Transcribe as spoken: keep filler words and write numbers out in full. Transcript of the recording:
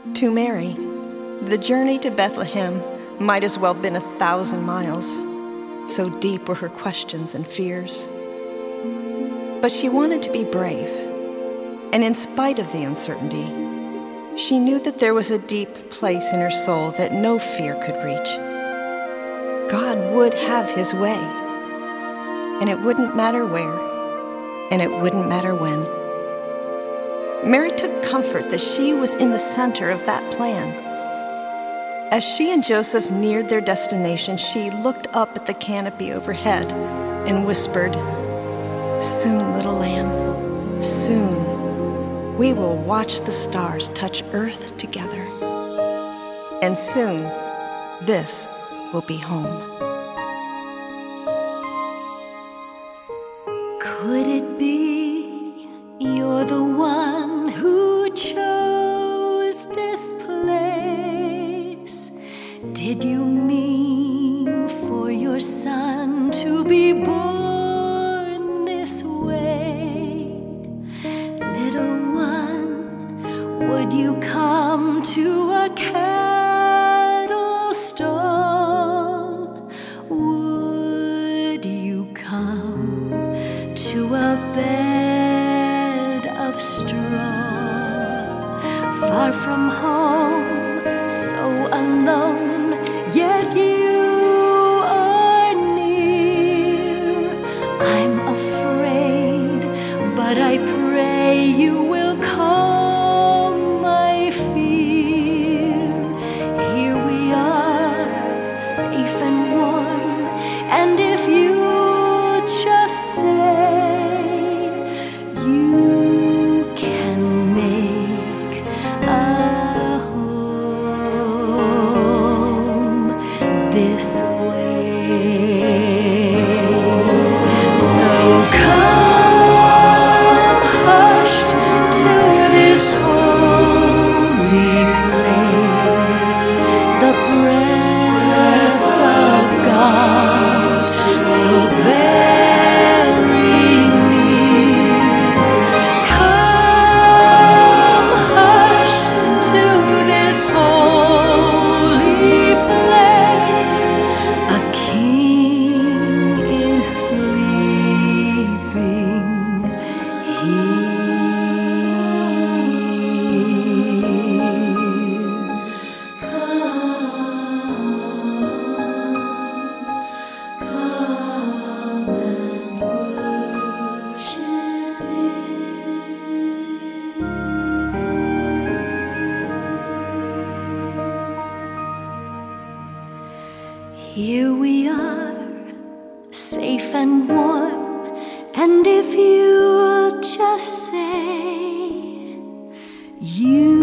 To Mary, the journey to Bethlehem might as well have been a thousand miles, so deep were her questions and fears. But she wanted to be brave, and in spite of the uncertainty, she knew that there was a deep place in her soul that no fear could reach. God would have his way, and it wouldn't matter where, and it wouldn't matter when. Mary took comfort that she was in the center of that plan. As she and Joseph neared their destination, she looked up at the canopy overhead and whispered, "Soon, little lamb, soon, we will watch the stars touch earth together. And soon, this will be home." Could it be you're the one who chose this place? Did you mean for your son to be born this way? Little one, would you come to a cattle stall? Would you come to a bed of straw? Far from home, so alone, yet you are near. I'm afraid, but I pray you will calm my fear. Here we are, safe and warm, and if you just say you can make a home this way. So come hushed to this holy place, the breath of God so very near. Come hushed to this holy place, a king is sleeping here. Come, come and worship Him. Here we are, safe and warm, and if you'll just say you